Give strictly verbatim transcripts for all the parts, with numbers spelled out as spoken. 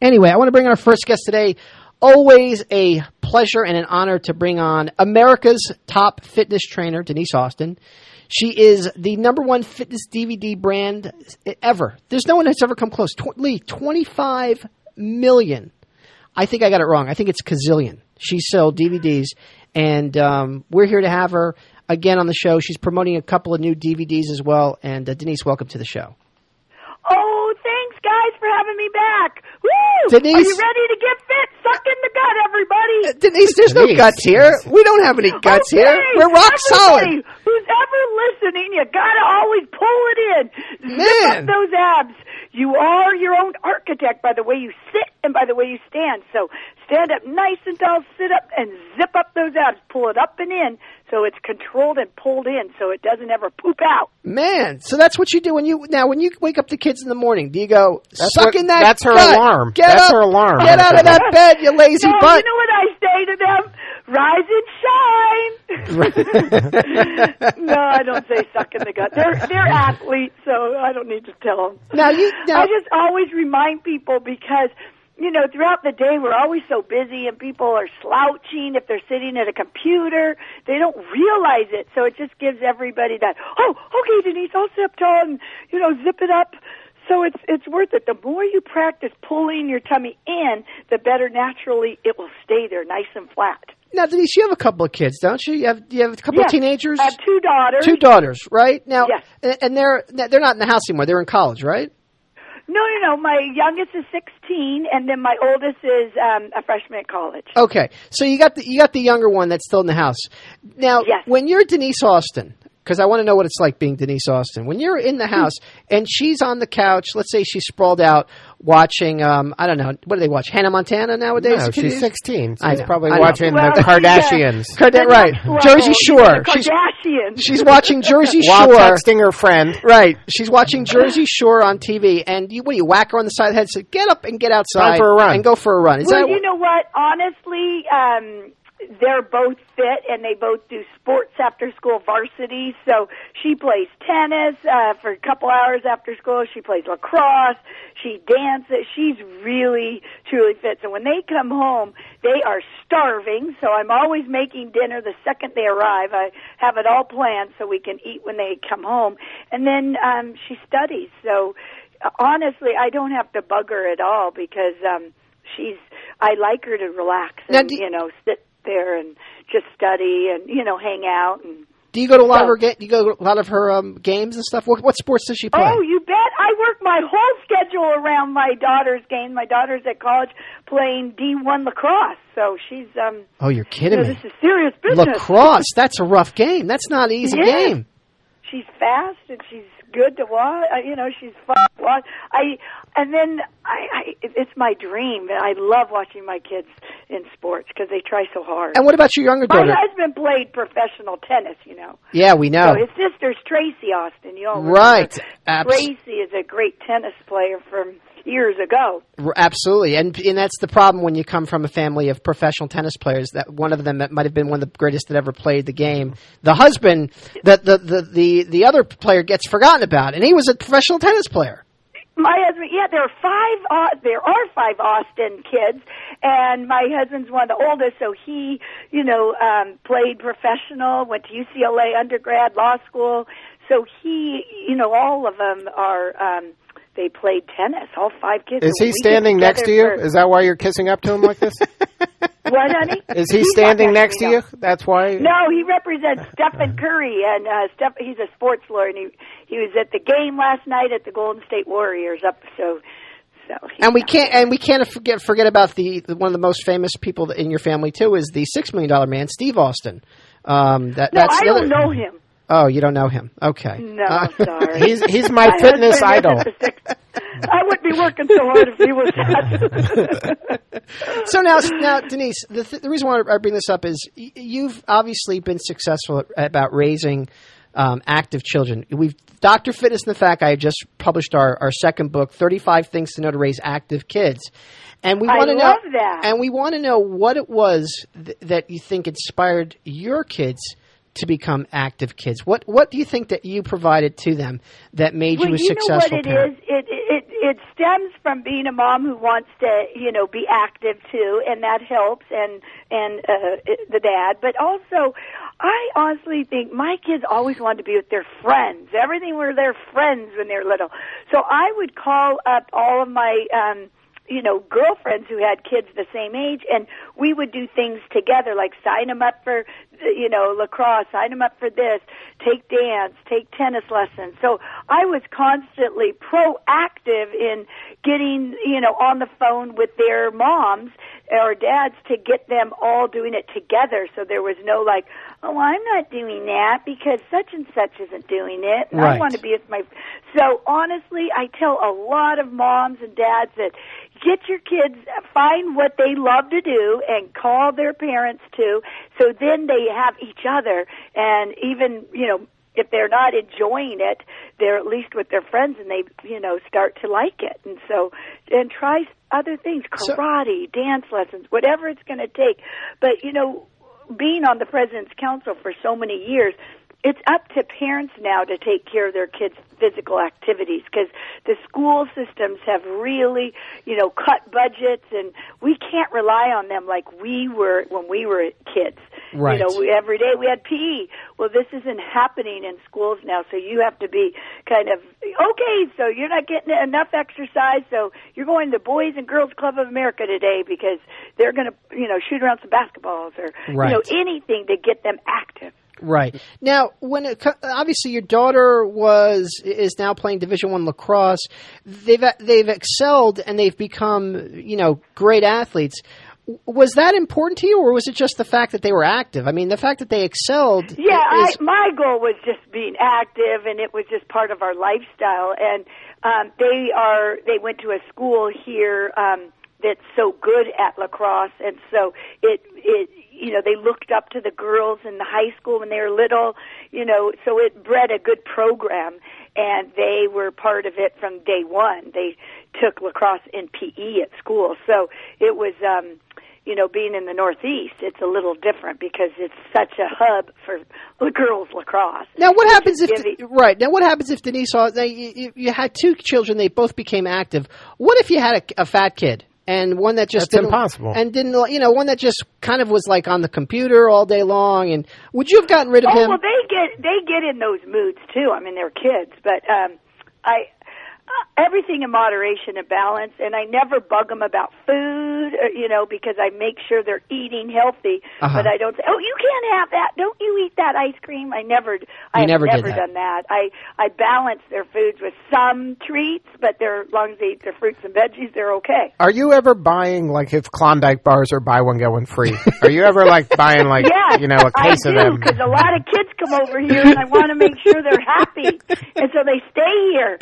Anyway, I want to bring on our first guest today. Always a pleasure and an honor to bring on America's top fitness trainer, Denise Austin. She is the number one fitness D V D brand ever. There's no one that's ever come close. Tw- Lee, twenty-five million. I think I got it wrong. I think it's gazillion. She sold D V Ds, and um, we're here to have her again on the show. She's promoting a couple of new D V Ds as well. And uh, Denise, welcome to the show. Oh, thanks, guys, for having me back. Woo! Denise, are you ready to get fit? Suck in the gut, everybody. Uh, Denise, there's Denise. no guts here. We don't have any guts okay. here. We're rock Everybody solid. Who's ever listening, you gotta always pull it in. Man. Zip up those abs. You are your own architect by the way you sit and by the way you stand. So stand up nice and tall, sit up and zip up those abs. Pull it up and in so it's controlled and pulled in so it doesn't ever poop out. Man, so that's what you do when you now when you wake up the kids in the morning. Do you go that's suck what, in that? That's her gut. alarm. Get that's up, her alarm. Get out of that bed, you lazy no, butt. You know what I say to them? Rise and shine. No, I don't say suck in the gut. They're they're athletes, so I don't need to tell them. Now you, now, I just always remind people because, you know, throughout the day we're always so busy and people are slouching if they're sitting at a computer. They don't realize it, so it just gives everybody that, oh, okay, Denise, I'll sit tall and, you know, zip it up. So it's it's worth it. The more you practice pulling your tummy in, the better naturally it will stay there nice and flat. Now, Denise, you have a couple of kids, don't you? You have you have a couple yes. of teenagers? I have two daughters. Two daughters, right? Now, yes. and they're they're not in the house anymore. They're in college, right? No, no, no. My youngest is sixteen, and then my oldest is um, a freshman at college. Okay, so you got the you got the younger one that's still in the house. Now, yes. when you're Denise Austin, because I want to know what it's like being Denise Austin. When you're in the house and she's on the couch, let's say she's sprawled out watching, um, I don't know, what do they watch? Hannah Montana nowadays? No, she's sixteen. So I she's know, probably I know. watching Well, the Kardashians. yeah. Card- right. Level, Jersey Shore. The She's, Kardashians. she's watching Jersey While Shore. texting her friend. Right. She's watching Jersey Shore on T V. And you, what do you, whack her on the side of the head and say, get up and get outside. Time for a run. And go for a run. Is well, that you know what? Honestly, um, they're both fit, and they both do sports after school varsity. So she plays tennis uh, for a couple hours after school. She plays lacrosse. She dances. She's really, truly fit. So when they come home, they are starving. So I'm always making dinner the second they arrive. I have it all planned so we can eat when they come home. And then um, she studies. So uh, honestly, I don't have to bug her at all because um, she's. I like her to relax and, now, you know, sit there and just study and, you know, hang out. And do you go to a lot so, of her ga- do you go to a lot of her um, games and stuff? What, what sports does she play? Oh, you bet. I work my whole schedule around my daughter's game. My daughter's at college playing D one lacrosse, so she's um. Oh, you're kidding you know, me! This is serious business. Lacrosse, that's a rough game. That's not an easy Yeah. game. She's fast and she's good to watch. Uh, you know, she's fun to watch. I and then I, I it's my dream. I love watching my kids in sports because they try so hard. And what about your younger My daughter? husband played professional tennis. You know. Yeah, we know. So his sister's Tracy Austin. You all Right. remember. Abs- Tracy is a great tennis player from years ago. R- Absolutely, and and that's the problem when you come from a family of professional tennis players. That one of them that might have been one of the greatest that ever played the game. The husband, the the the the, the other player gets forgotten about, and he was a professional tennis player. My husband, yeah, there are five. Uh, there are five Austin kids, and my husband's one of the oldest. So he, you know, um, played professional, went to U C L A undergrad, law school. So he, you know, all of them are. Um, They played tennis, all five kids. Is So he we standing get next to you? for- Is that why you're kissing up to him like this? What, honey? Is he He's standing not next to me, you? no. That's why? No, he represents Stephen Curry, and uh, Steph, he's a sports lawyer, and he he was at the game last night at the Golden State Warriors. Up so, so. And we can't and we can't forget forget about the, the one of the most famous people in your family too is the Six Million Dollar Man, Steve Austin. Um, that, No, that's I the other, don't know him. Oh, you don't know him? Okay. No, Uh, sorry. He's he's my fitness husband idol. isn't the six- I wouldn't be working so hard if he was that. So now, now, Denise, the, th- the reason why I bring this up is y- you've obviously been successful at, about raising um, active children. We've Doctor Fitness and the Fat Guy just published our, our second book, thirty-five Things to Know to Raise Active Kids. And we I want to know, love that. and we want to know what it was th- that you think inspired your kids to become active kids. What what do you think that you provided to them that made well, you a you successful know what it parent? is? It, it it stems from being a mom who wants to, you know, be active too, and that helps, and and uh, the dad. But also, I honestly think my kids always wanted to be with their friends. Everything were their friends when they were little. So I would call up all of my, um, you know, girlfriends who had kids the same age, and we would do things together, like sign them up for, you know, lacrosse, sign them up for this, take dance, take tennis lessons. So I was constantly proactive in getting, you know, on the phone with their moms or dads to get them all doing it together. So there was no like, oh, I'm not doing that because such and such isn't doing it. And Right. I want to be with my... So honestly, I tell a lot of moms and dads that get your kids, find what they love to do and call their parents too, so then they have each other, and even, you know, if they're not enjoying it, they're at least with their friends and they, you know, start to like it. And so, and try other things, karate, so, dance lessons, whatever it's going to take. But, you know, being on the President's Council for so many years, it's up to parents now to take care of their kids' physical activities, because the school systems have really, you know, cut budgets, and we can't rely on them like we were when we were kids. Right. You know, we, every day we had P E. Well, this isn't happening in schools now, so you have to be kind of, okay, so you're not getting enough exercise, so you're going to the Boys and Girls Club of America today because they're going to, you know, shoot around some basketballs or, right. you know, anything to get them active. Right. Now, when it, obviously your daughter was is now playing Division One lacrosse, they've they've excelled and they've become, you know, great athletes. Was that important to you, or was it just the fact that they were active? I mean, the fact that they excelled. Yeah, is... I, my goal was just being active, and it was just part of our lifestyle. And um, they are they went to a school here um, that's so good at lacrosse, and so it it. You know, they looked up to the girls in the high school when they were little, you know, so it bred a good program, and they were part of it from day one. They took lacrosse in P E at school. So it was, um, you know, being in the Northeast, it's a little different because it's such a hub for girls lacrosse. Now, what happens if, Giving, right, now what happens if Denise, now you, you had two children, they both became active. What if you had a, a fat kid? And one that just That's didn't, impossible. And didn't, you know, one that just kind of was like on the computer all day long. And would you have gotten rid of oh, him? Well, they get they get in those moods too. I mean, they're kids, but um, I uh, everything in moderation and balance. And I never bug them about food, or, you know, because I make sure they're eating healthy. Uh-huh. But I don't say, oh, you can't have that. Don't you eat that ice cream? I never, I've never never did that. done that. I I balance their foods with some treats, but they're, as long as they eat their fruits and veggies, they're okay. Are you ever buying, like, if Klondike bars are buy one, get one free? Are you ever, like, buying, like, yes, you know, a case I of do, them? because a lot of kids come over here, and I want to make sure they're happy, and so they stay here.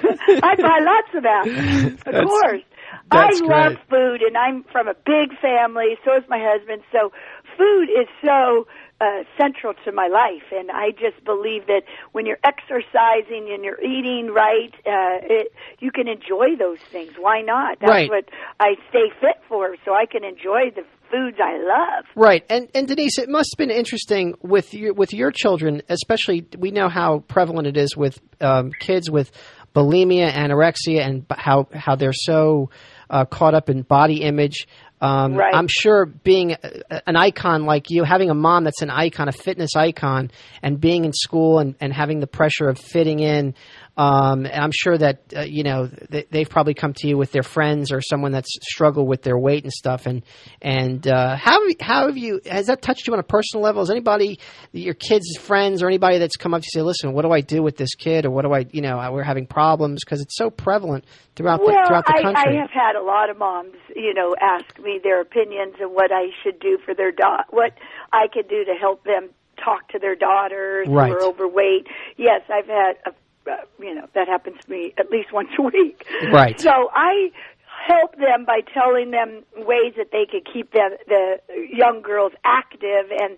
I buy lots of that, of That's- course. that's I love great. food, and I'm from a big family. So is my husband. So food is so uh, central to my life, and I just believe that when you're exercising and you're eating right, uh, it, you can enjoy those things. Why not? That's Right. what I stay fit for, so I can enjoy the foods I love. Right, and and Denise, it must have been interesting with your with your children, especially. We know how prevalent it is with um, kids with bulimia, anorexia, and b- how how they're so uh, caught up in body image. Um, Right. I'm sure being a, an icon like you, having a mom that's an icon, a fitness icon, and being in school and, and having the pressure of fitting in, um, I'm sure that, uh, you know, they, they've probably come to you with their friends or someone that's struggled with their weight and stuff. And, and uh, how, how have you, has that touched you on a personal level? Has anybody, your kids' friends or anybody that's come up to you say, listen, what do I do with this kid? Or what do I, you know, we're having problems, because it's so prevalent throughout the, well, throughout the I, country. I have had a lot of moms, you know, ask me their opinions and what I should do for their da- what I could do to help them talk to their daughters Right. who are overweight. Yes, I've had, a, uh, you know, that happens to me at least once a week. Right. So I help them by telling them ways that they could keep them, the young girls active and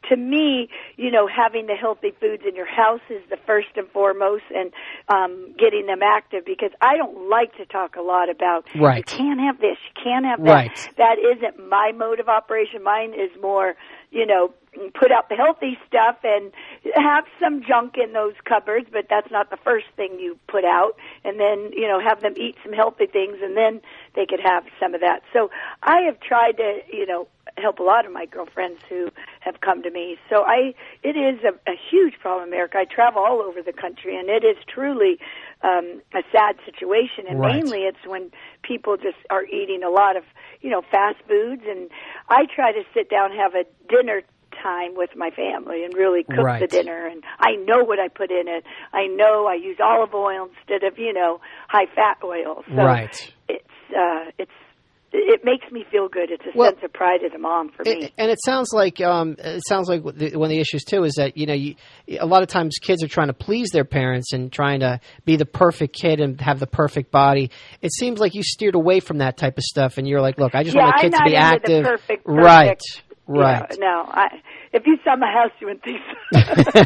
to me, you know, having the healthy foods in your house is the first and foremost, and um, getting them active, because I don't like to talk a lot about, right. you can't have this, you can't have that. Right. That isn't my mode of operation. Mine is more, you know, put out the healthy stuff and have some junk in those cupboards, but that's not the first thing you put out. And then, you know, have them eat some healthy things, and then they could have some of that. So I have tried to, you know, help a lot of my girlfriends who have come to me. So I, it is a, a huge problem in America. I travel all over the country, and it is truly um, a sad situation. And right. mainly it's when people just are eating a lot of, you know, fast foods. And I try to sit down and have a dinner time with my family and really cook right. the dinner, and I know what I put in it. I know I use olive oil instead of, you know, high fat oil. So right. it's uh it's it makes me feel good. It's a well, sense of pride as a mom for it, me. And it sounds like um it sounds like the, one of the issues too is that, you know, you, a lot of times kids are trying to please their parents and trying to be the perfect kid and have the perfect body. It seems like you steered away from that type of stuff, and you're like, look, I just yeah, want my kids I'm not to be into active. The perfect, perfect, right. Right. You know, no, I, if you saw my house, you wouldn't think so.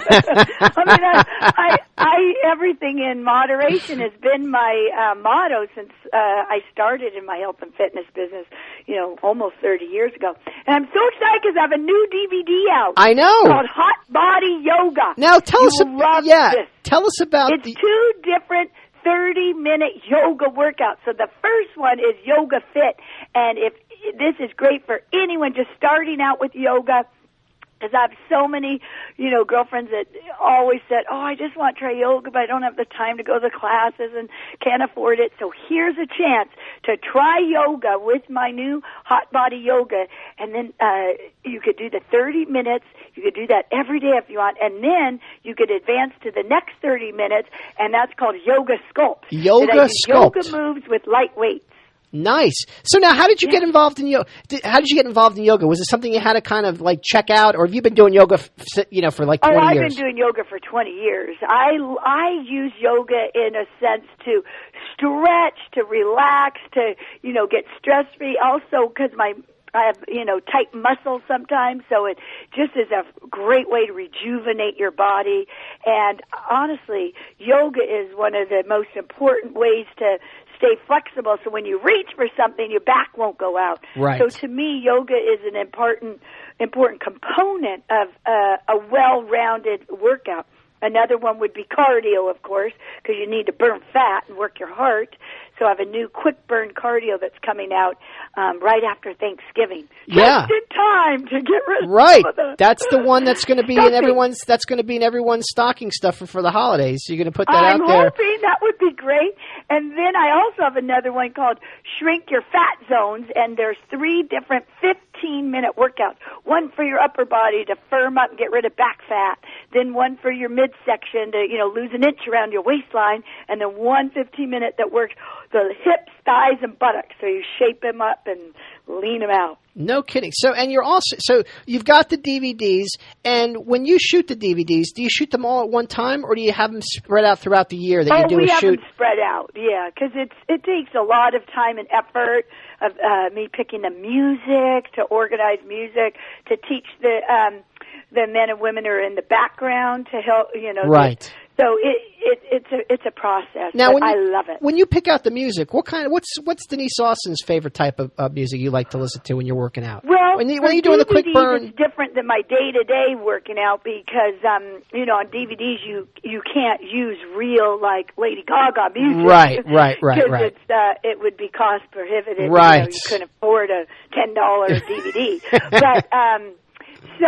I mean, I, I, I, everything in moderation has been my uh, motto since uh, I started in my health and fitness business, you know, almost thirty years ago. And I'm so excited because I have a new D V D out. I know. Called Hot Body Yoga. Now tell you us about, yeah, this. tell us about it's the... two different thirty-minute yoga workouts. So the first one is Yoga Fit, and if this is great for anyone just starting out with yoga, because I have so many, you know, girlfriends that always said, oh, I just want to try yoga, but I don't have the time to go to the classes and can't afford it. So here's a chance to try yoga with my new Hot Body Yoga. And then uh, you could do the thirty minutes. You could do that every day if you want. And then you could advance to the next thirty minutes, and that's called Yoga Sculpt. Yoga Sculpt. Yoga moves with light weights. Nice. So now, how did you yeah. get involved in yoga? How did you get involved in yoga? Was it something you had to kind of like check out, or have you been doing yoga, f- you know, for like twenty oh, I've years? I've been doing yoga for twenty years. I I use yoga in a sense to stretch, to relax, to, you know, get stress free. Also, because my I have, you know, tight muscles sometimes, so it just is a great way to rejuvenate your body. And honestly, yoga is one of the most important ways to stay flexible, so when you reach for something, your back won't go out. Right. So to me, yoga is an important important component of uh, a well-rounded workout. Another one would be cardio, of course, because you need to burn fat and work your heart. So I have a new quick burn cardio that's coming out um, right after Thanksgiving. Yeah. Just in time to get rid of right. some of the That's the one that's going to be stuffing. in everyone's. That's going to be in everyone's stocking stuffer for the holidays. So you're going to put that I'm out there. hoping that would be great. And then I also have another one called Shrink Your Fat Zones, and there's three different fifteen-minute workouts. One for your upper body to firm up and get rid of back fat. Then one for your midsection to, you know, lose an inch around your waistline. And then one fifteen-minute that works the hips, thighs, and buttocks. So you shape them up and lean them out. No kidding. So, and you're also, so you've got the D V Ds, and when you shoot the D V Ds, do you shoot them all at one time, or do you have them spread out throughout the year that oh, you do we a have shoot? them spread out, yeah, because it's it takes a lot of time and effort of uh, me picking the music, to organize music, to teach the um, the men and women who are in the background to help, you know. Right. To, so it, it it's a it's a process. Now, but when you, I love it. When you pick out the music, what kind of what's what's Denise Austin's favorite type of uh, music you like to listen to when you're working out? Well, when, you, for when you're doing the quick D V Ds, burn, it's different than my day to day working out because um, you know, on D V Ds you you can't use real like Lady Gaga music. Right, right, right, Because right. it's uh, it would be cost prohibitive. Right. You know, you couldn't afford a ten dollar D V D. But um, so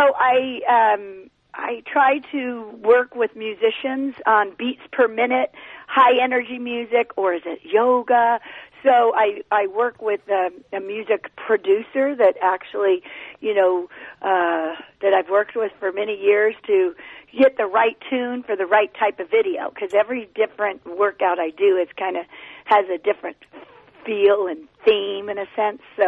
I um. I try to work with musicians on beats per minute, high energy music, or is it yoga? So I, I work with a, a music producer that actually, you know, uh, that I've worked with for many years to get the right tune for the right type of video. Because every different workout I do is kind of has a different feel and theme in a sense. So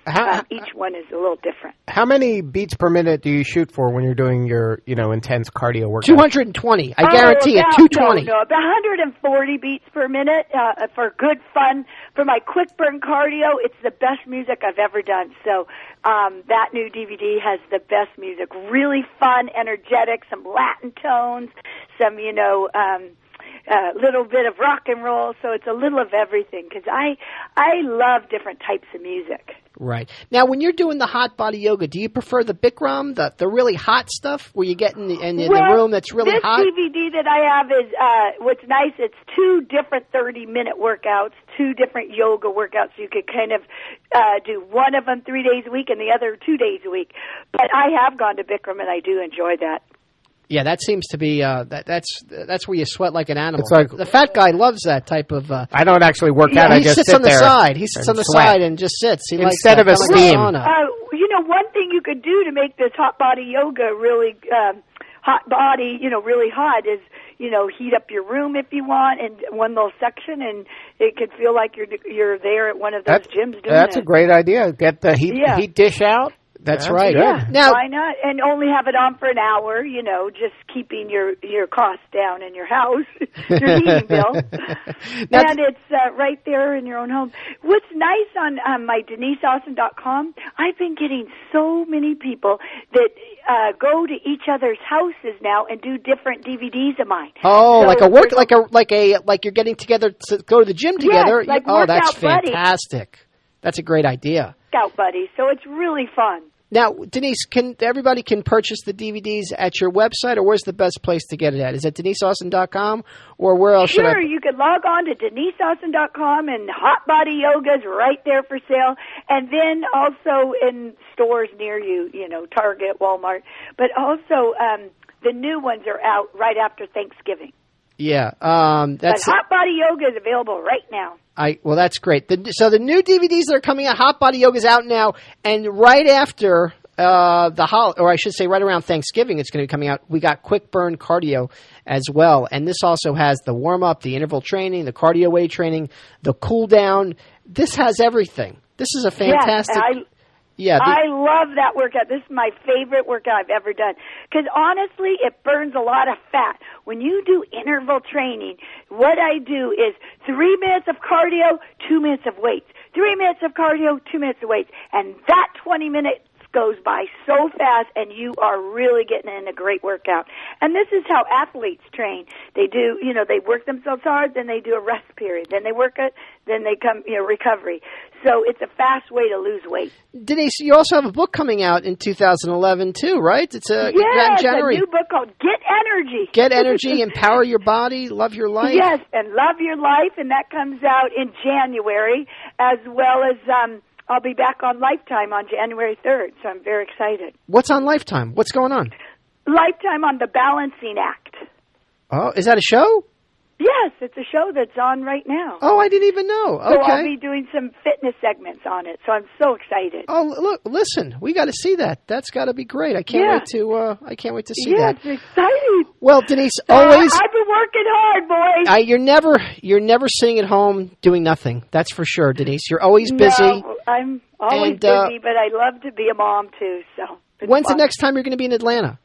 How- um, each one is a little different. How many beats per minute do you shoot for when you're doing your, you know, intense cardio workout? two hundred twenty. I guarantee oh, about, it. two twenty. No, no, about one hundred forty beats per minute uh, for good fun. For my quick burn cardio, it's the best music I've ever done. So um, that new D V D has the best music. Really fun, energetic, some Latin tones, some, you know, um, a little bit of rock and roll. So it's a little of everything because I, I love different types of music. Right. Now, when you're doing the hot body yoga, do you prefer the Bikram, the the really hot stuff, where you get in the, in the well, room that's really this hot? This D V D that I have is, uh, what's nice, it's two different thirty-minute workouts, two different yoga workouts. You could kind of uh, do one of them three days a week and the other two days a week. But I have gone to Bikram, and I do enjoy that. Yeah, that seems to be uh, that. That's that's where you sweat like an animal. It's like- the fat guy loves that type of. Uh, I don't actually work yeah, out. I he just sits sit on the there side. He sits and on the sweat. side and just sits. He likes Instead that, of a kinda like steam. sauna. Uh, you know, one thing you could do to make this hot body yoga really um, hot body, you know, really hot is, you know, heat up your room if you want in one little section, and it could feel like you're you're there at one of those That's, gyms doing that's it. a great idea. Get the heat, Yeah. heat dish out. That's, That's right. good. Yeah, Now, why not? And only have it on for an hour, you know, just keeping your, your costs down in your house, your heating bill. Now- and it's uh, right there in your own home. What's nice on um, my Denise Austin dot com, I've been getting so many people that uh, go to each other's houses now and do different D V Ds of mine. oh, So like a work, there's like a like a like you're getting together to go to the gym together. like oh, that's workout buddies. fantastic. That's a great idea. Scout buddies, so it's really fun. Now, Denise, can everybody can purchase the D V Ds at your website, or where's the best place to get it at? Is it Denise Austin dot com, or where else should I? Sure, you could log on to Denise Austin dot com, and Hot Body Yoga's right there for sale. And then also in stores near you, you know, Target, Walmart. But also um, the new ones are out right after Thanksgiving. Yeah, um, that's but Hot Body Yoga is available right now. I well, that's great. The, so the new D V Ds that are coming out, Hot Body Yoga is out now, and right after uh, the hol, or I should say, right around Thanksgiving, it's going to be coming out. We got Quick Burn Cardio as well, and this also has the warm up, the interval training, the cardio weight training, the cool down. This has everything. This is a fantastic. Yes, I, yeah, the, I love that workout. This is my favorite workout I've ever done. Because honestly, it burns a lot of fat. When you do interval training, what I do is three minutes of cardio, two minutes of weights. Three minutes of cardio, two minutes of weights. And that twenty minutes goes by so fast, and you are really getting in a great workout. And this is how athletes train. They do, you know, they work themselves hard, then they do a rest period. Then they work it, then they come, you know, recovery. So it's a fast way to lose weight. Denise, you also have a book coming out in two thousand eleven too, right? It's a Yes, in January. a new book called Get Energy. Get Energy, Empower Your Body, Love Your Life. Yes, and Love Your Life, and that comes out in January, as well as um, I'll be back on Lifetime on January third, so I'm very excited. What's on Lifetime? What's going on? Lifetime on the Balancing Act. Oh, is that a show? Yes, it's a show that's on right now. Oh, I didn't even know. So I'll Okay. be doing some fitness segments on it, so I'm so excited. Oh, look! Listen, we got to see that. That's got to be great. I can't Yeah. wait to. Uh, I can't wait to see yes, that. excited. Well, Denise, Uh, always. I've been working hard, boys. I, you're never. You're never sitting at home doing nothing. That's for sure, Denise. You're always busy. No, I'm always And, uh, busy, but I love to be a mom too. So it's When's fun. the next time you're going to be in Atlanta?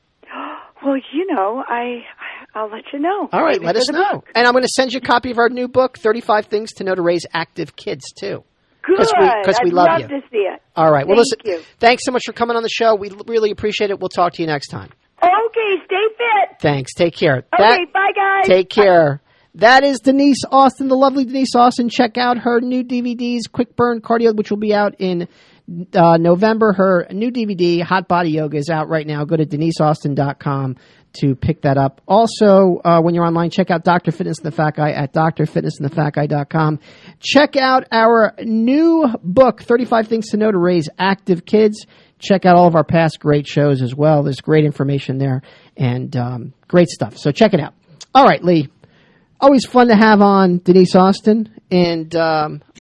Well, you know, I I'll let you know. All right, Maybe let for us the know. book. And I'm going to send you a copy of our new book, thirty-five Things to Know to Raise Active Kids, too. Good. 'Cause we- 'cause we I'd love love you. to see it. All right. Well, Thank listen, you. thanks so much for coming on the show. We l- really appreciate it. We'll talk to you next time. Okay, stay fit. Thanks. Take care. Okay, bye, guys. Take care. That is Denise Austin, the lovely Denise Austin. Check out her new D V Ds, Quick Burn Cardio, which will be out in uh, November. Her new D V D, Hot Body Yoga, is out right now. Go to Denise Austin dot com to pick that up. Also, uh, when you're online, check out Doctor Fitness and the Fat Guy at Dr Fitness and the Fat Guy dot com. Check out our new book, thirty-five Things to Know to Raise Active Kids. Check out all of our past great shows as well. There's great information there and um, great stuff. So check it out. All right, Lee. Always fun to have on Denise Austin. And um,